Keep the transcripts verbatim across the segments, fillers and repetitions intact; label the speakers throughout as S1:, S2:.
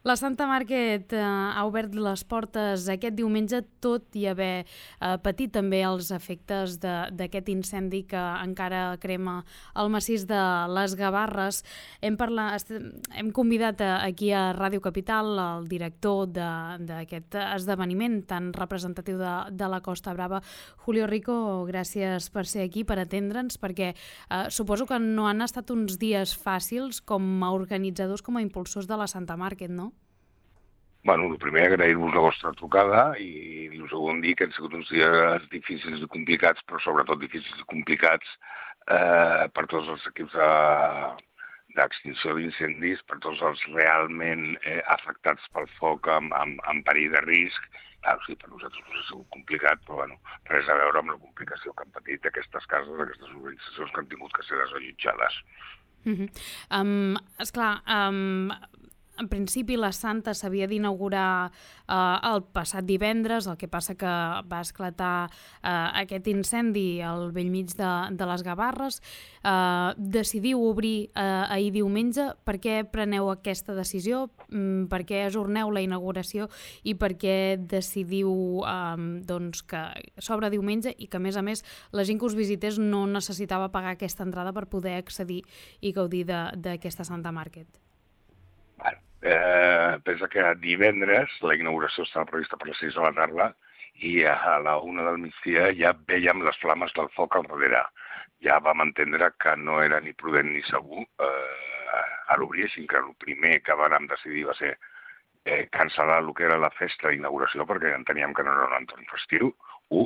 S1: La Santa Market eh, ha obert les portes aquest diumenge, tot i haver eh, patit també els efectes d'aquest incendi que encara crema el massís de les Gavarres. Hem, parlat, hem convidat aquí a Ràdio Capital el director d'aquest esdeveniment tan representatiu de, de la Costa Brava, Julio Rico. Gràcies per ser aquí, per atendre'ns, perquè eh, suposo que no han estat uns dies fàcils com a organitzadors, com a impulsors de la Santa Market, no?
S2: Bueno, el primer, agrair-vos la vostra trucada i el segon dir que han sigut uns dies difícils i complicats, però sobretot difícils i complicats eh, per tots els equips d'extinció d'incendis, per tots els realment eh, afectats pel foc amb, amb, amb perill de risc. Clar, sí, per nosaltres no ha sigut complicat, però bueno, res a veure amb la complicació que han patit aquestes cases, aquestes organitzacions que han tingut que ser desallotjades.
S1: Uh-huh. um, esclar, um, en principi la Santa s'havia d'inaugurar uh, el passat divendres, el que passa que va esclatar uh, aquest incendi al bell mig de, de les Gavarres. Uh, decidiu obrir uh, ahir diumenge. Per què preneu aquesta decisió? Um, per què ajorneu la inauguració i per què decidiu um, doncs que s'obre diumenge i que, a més a més, la gent que us visités no necessitava pagar aquesta entrada per poder accedir i gaudir d'aquesta Santa Market?
S2: Bueno, eh, pensa que divendres la inauguració estava prevista per les sis de la tarda i a la una del migdia ja vèiem les flames del foc al darrere. Ja vam entendre que no era ni prudent ni segur eh, a l'obrir, així que el primer que vam decidir va ser eh, cancel·lar el que era la festa d'inauguració perquè enteníem que no era un entorn festiu, u,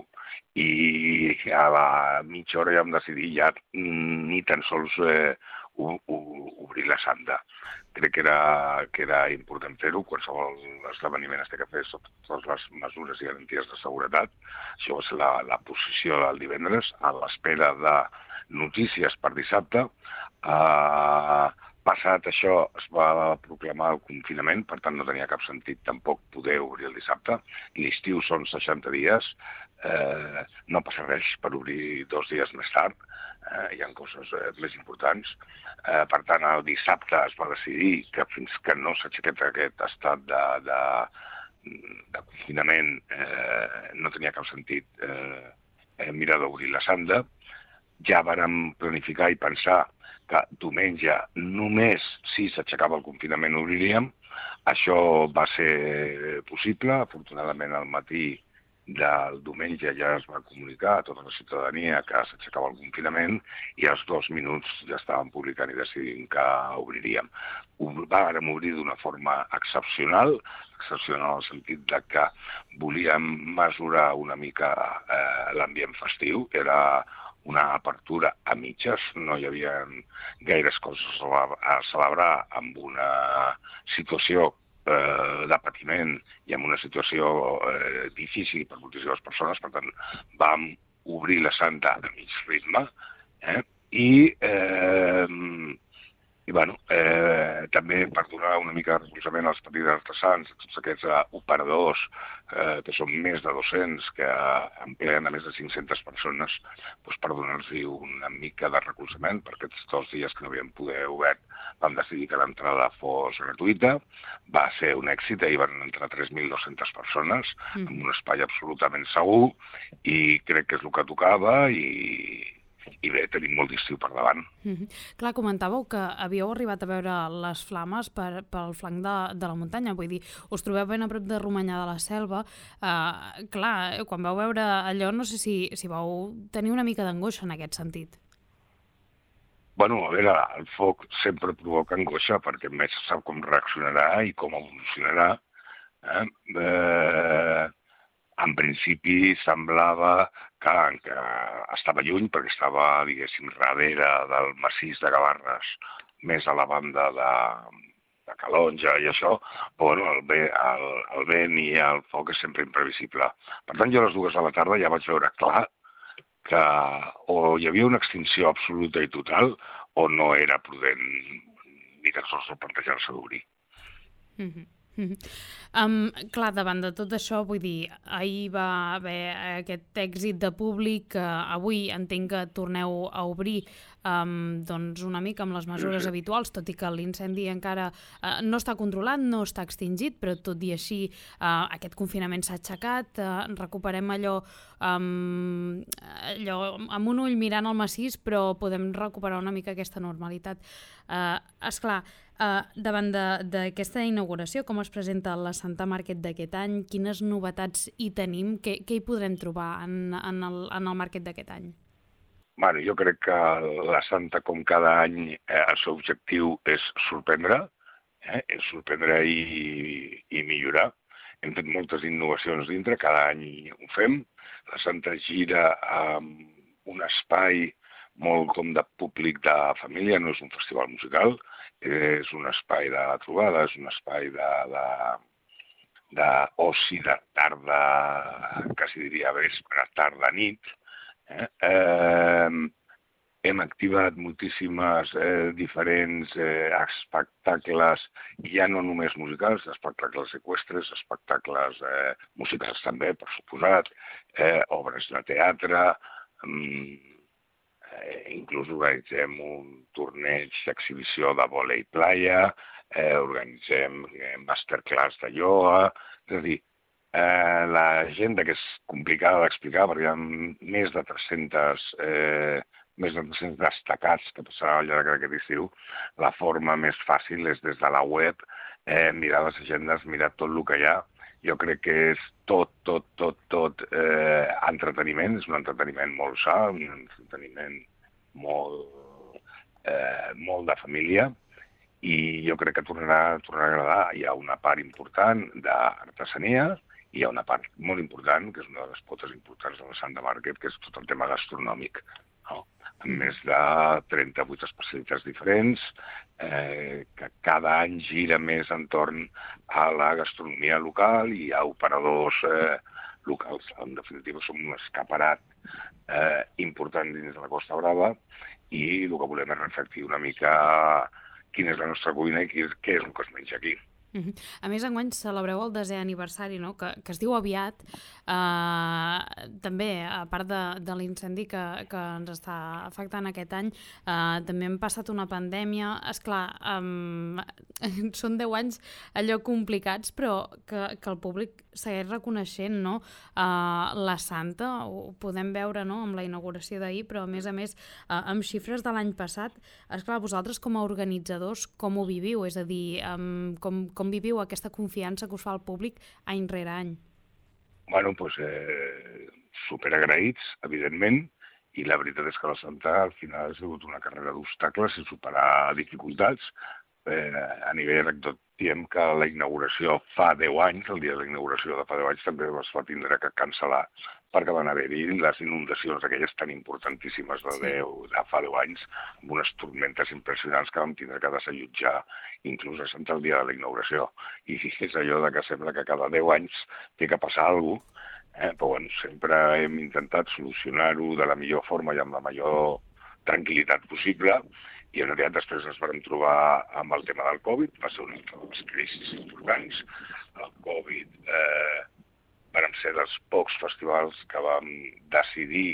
S2: i a la mitja hora ja vam decidir ja ni tan sols eh, obrir la Santa. Crec que era, que era important fer-ho. Qualsevol esdeveniment es té que fer sota totes les mesures i garanties de seguretat. Això va ser la, la posició del divendres, a l'espera de notícies per dissabte. Uh, passat això es va proclamar el confinament, per tant no tenia cap sentit tampoc poder obrir el dissabte. L'estiu són seixanta dies, eh, no passa res per obrir dos dies més tard. Eh, hi ha coses eh, més importants. Eh, per tant, el dissabte es va decidir que fins que no s'aixequés aquest estat de, de, de confinament eh, no tenia cap sentit eh, eh, mirar d'obrir la Santa. Ja vàrem planificar i pensar que diumenge només si s'aixecava el confinament obriríem. Això va ser possible. Afortunadament, al matí del diumenge ja es va comunicar a tota la ciutadania que s'aixecava el confinament i als dos minuts ja estàvem publicant i decidint que obriríem. Vàrem obrir d'una forma excepcional, excepcional en el sentit de que volíem mesurar una mica eh, l'ambient festiu. Era una apertura a mitges, no hi havia gaires coses a celebrar amb una situació Eh, de patiment i en una situació eh, difícil per moltíssimes persones. Per tant, vam obrir la Santa a mig ritme eh? I, eh, i bueno, eh, també per donar una mica de recolzament als petits artesans, tots aquests uh, operadors, eh, que són més de dos-cents, que empleen a més de cinc-centes persones, doncs per donar-los una mica de recolzament per aquests dos dies que no havíem poder obert. Vam decidir que l'entrada fos gratuïta, va ser un èxit, ahir van entrar tres mil dues-centes persones, mm. en un espai absolutament segur, i crec que és el que tocava, i, i bé, tenim molt d'estiu per davant.
S1: Mm-hmm. Clar, comentàveu que havíeu arribat a veure les flames per, pel flanc de, de la muntanya, vull dir, us trobeu ben a prop de Romanyà de la Selva. Uh, clar, quan vau veure allò, no sé si, si vau tenir una mica d'angoixa en aquest sentit.
S2: Bueno, a veure, el foc sempre provoca angoixa perquè més se sap com reaccionarà i com evolucionarà. Eh? Eh, en principi semblava que, que estava lluny perquè estava, diguéssim, darrere del massís de Gavarres, més a la banda de, de Calonja i això, però bueno, el, el, el vent i el foc és sempre imprevisible. Per tant, jo a les dues de la tarda ja vaig veure clar que o hi havia una extinció absoluta i total o no era prudent ni tan sols plantejar-se d'obrir.
S1: Mm-hmm. Mm-hmm. Um, clar, davant de tot això, vull dir, ahir va haver aquest èxit de públic, que avui entenc que torneu a obrir. um, doncs una mica amb les mesures
S2: sí, sí.
S1: habituals, tot i que l'incendi encara uh, no està controlat, no està extingit, però tot i així uh, aquest confinament s'ha aixecat, uh, recuperem allò, um, allò amb un ull mirant el massís, però podem recuperar una mica aquesta normalitat. Uh, esclar, Uh, davant d'aquesta inauguració, com es presenta la Santa Market d'aquest any, quines novetats hi tenim, què, què hi podrem trobar en, en, el, en el Market d'aquest any?
S2: Bueno, jo crec que la Santa, com cada any, eh, el seu objectiu és sorprendre, eh, és sorprendre i, i millorar. Hem fet moltes innovacions dintre, cada any ho fem. La Santa gira amb un espai molt com de públic de família, no és un festival musical, és un espai de trobada, és un espai de, de, d'oci de tarda, quasi diria vespre, tarda, nit. Eh? Eh, hem activat moltíssimes eh, diferents eh, espectacles, ja no només musicals, espectacles eqüestres, espectacles eh, musicals també, per suposat, eh, obres de teatre, eh, Eh, inclús organitzem un torneig d'exhibició de vòlei playa, eh, organitzem eh, masterclass de ioga, és a dir, eh, l'agenda que és complicada d'explicar perquè hi ha més de tres-cents, eh, més de tres-cents destacats que passarà al llarg d'aquest estiu. La forma més fàcil és des de la web, eh, mirar les agendes, mirar tot el que hi ha. Jo crec que és tot, tot, tot, tot eh, entreteniment, és un entreteniment molt sa, un entreteniment molt, eh, molt de família, i jo crec que tornarà, tornarà a agradar. Hi ha una part important d'artesania, i hi ha una part molt important, que és una de les potes importants de la Santa Market, que és tot el tema gastronòmic, no? Amb més de trenta-vuit especialitats diferents, eh, que cada any gira més entorn a la gastronomia local, i hi ha operadors eh, locals. En definitiva, som un escaparat eh, important dins de la Costa Brava, i el que volem és reflectir una mica quina és la nostra cuina i què és, què és el que es menja aquí.
S1: Uh-huh. A més, enguany celebreu el desè aniversari, no? que, que es diu aviat, eh, també, a part de, de l'incendi que, que ens està afectant aquest any, eh, també hem passat una pandèmia. Esclar, um, són deu anys allò complicats, però que, que el públic segueix reconeixent, no? Uh, la Santa, ho podem veure, no?, amb la inauguració d'ahir, però a més a més, uh, amb xifres de l'any passat. Esclar, vosaltres com a organitzadors, com ho viviu? És a dir, um, com, com viviu aquesta confiança que us fa el públic any rere any?
S2: Bueno, doncs eh, superagraïts, evidentment, i la veritat és que la Santa al final ha sigut una carrera d'obstacles i superar dificultats. Eh, a nivell anecdòtic, diem que la inauguració fa deu anys, el dia de la inauguració de fa deu anys, també es va tindre que cancel·lar perquè van haver-hi les inundacions aquelles tan importantíssimes de, deu, de fa deu anys, amb unes tormentes impressionants que vam tindre que desallotjar inclús a Santa el dia de la inauguració. I és allò de que sembla que cada deu anys té que passar alguna cosa, eh? Però bueno, sempre hem intentat solucionar-ho de la millor forma i amb la major tranquil·litat possible. I en realitat després ens vam trobar amb el tema del Covid, va ser una de les crisis importants. El Covid eh, vam ser dels pocs festivals que vam decidir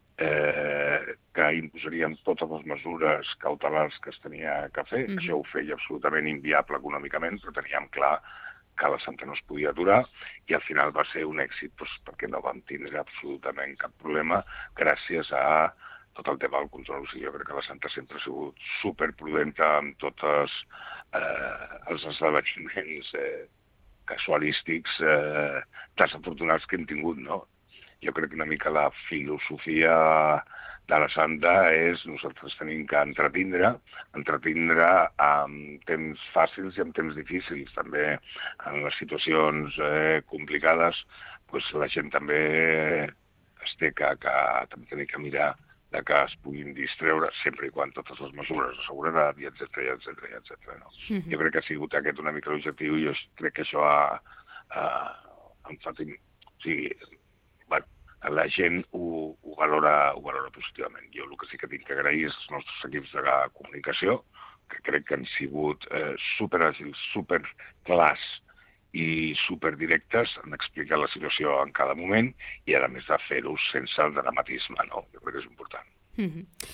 S2: eh, que imposaríem totes les mesures cautelars que es tenia que fer. Mm-hmm. Això ho feia absolutament inviable econòmicament, però teníem clar que la Santa no es podia aturar, i al final va ser un èxit doncs, perquè no vam tindre absolutament cap problema gràcies a tot el tema del control. O sigui, jo crec que la Santa sempre ha sigut superprudenta amb tots eh, els esdeveniments eh, casualístics eh, desafortunats que hem tingut, no? Jo crec que una mica la filosofia de la Santa és nosaltres tenim que entretindre, entretindre amb temps fàcils i amb temps difícils. També en les situacions eh, complicades doncs la gent també es té que, que, també té que mirar de que es puguin distreure sempre i quan totes les mesures de seguretat, i etcètera, etcètera, etcètera. No? Mm-hmm. Jo crec que ha sigut aquest una mica l'objectiu, i jo crec que això ha, ha enfatit, o sigui, bueno, la gent ho, ho, valora, ho valora positivament. Jo el que sí que tinc que agrair és als nostres equips de comunicació, que crec que han sigut eh, superàgils, superclars i superdirectes en explicar la situació en cada moment, i a més de fer-ho sense el dramatisme, no? Jo crec que és important.
S1: Mm-hmm.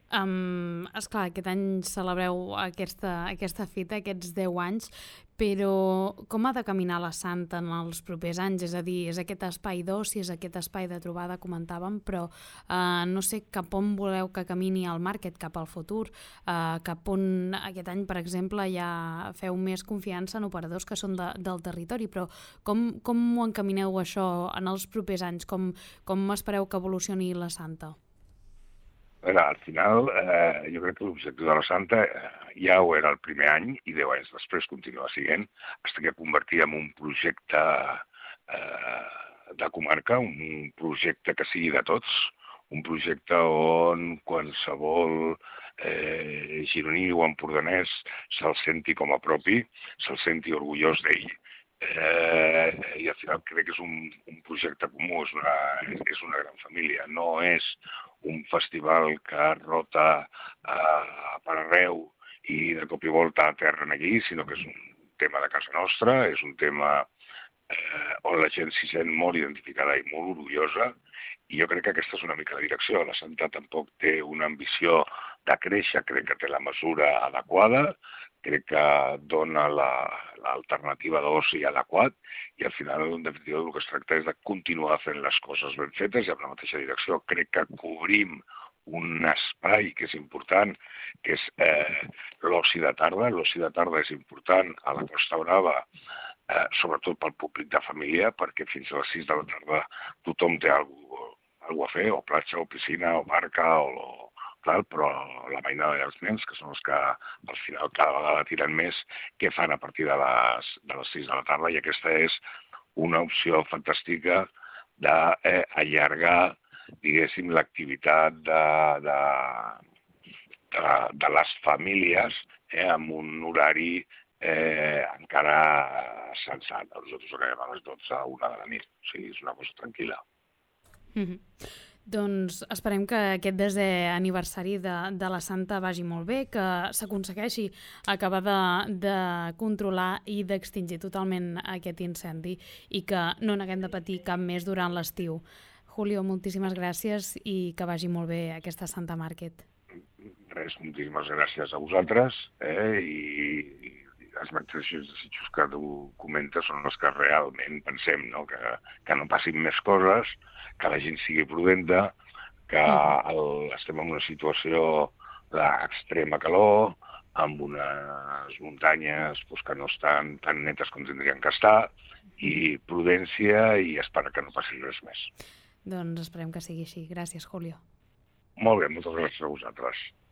S1: Um, esclar, aquest any celebreu aquesta, aquesta fita, aquests deu anys, però com ha de caminar la Santa en els propers anys? És a dir, és aquest espai d'oci, és aquest espai de trobada, comentàvem, però uh, no sé cap on voleu que camini el market, cap al futur, uh, cap on aquest any, per exemple, ja feu més confiança en operadors que són de, del territori, però com, com ho encamineu això en els propers anys? Com, com espereu que evolucioni la Santa?
S2: Veure, al final, eh, jo crec que l'objectiu de la Santa eh, ja ho era el primer any i deu anys després continua sent, fins que convertir en un projecte eh, de comarca, un projecte que sigui de tots, un projecte on qualsevol eh, gironí o empordanès se'l senti com a propi, se'l senti orgullós d'ell. Eh, I al final crec que és un, un projecte comú, és una, és una gran família, no és un festival que rota eh, per arreu i de cop i volta aterren aquí, sinó que és un tema de casa nostra, és un tema eh, on la gent s'hi sent molt identificada i molt orgullosa, i jo crec que aquesta és una mica la direcció. La Santa tampoc té una ambició de créixer, crec que té la mesura adequada, crec que dona l'alternativa la, d'oci adequat i al final, en definitiva, el que es tracta és de continuar fent les coses ben fetes i amb la mateixa direcció. Crec que cobrim un espai que és important, que és eh, l'oci de tarda. L'oci de tarda és important a la Costa Brava, eh, sobretot pel públic de família, perquè fins a les sis de la tarda tothom té alguna cosa a fer, o platja, o piscina, o barca, o tal, però la mainada i els nens, que són els que al final cada vegada tiren més, què fan a partir de les, de les sis de la tarda, i aquesta és una opció fantàstica d'allargar, eh, diguéssim, l'activitat de, de, de, de les famílies eh, amb un horari eh, encara sensat. Nosaltres acabem a les dotze a una de la nit, o sigui, és una cosa tranquil·la.
S1: Mm-hmm. Doncs esperem que aquest desè aniversari de, de la Santa vagi molt bé, que s'aconsegueixi acabar de, de controlar i d'extingir totalment aquest incendi i que no n'haguem de patir cap més durant l'estiu. Julio, moltíssimes gràcies i que vagi molt bé aquesta Santa Market.
S2: Res, moltíssimes gràcies a vosaltres eh, i, i les mateixos desitjos que tu comentes són els que realment pensem, no? Que, que no passin més coses, que la gent sigui prudenta, que el, estem en una situació d'extrema calor, amb unes muntanyes pues, que no estan tan netes com tindrien que estar, i prudència i esperar que no passi res més.
S1: Doncs esperem que sigui així. Gràcies, Julio.
S2: Molt bé, moltes gràcies a vosaltres.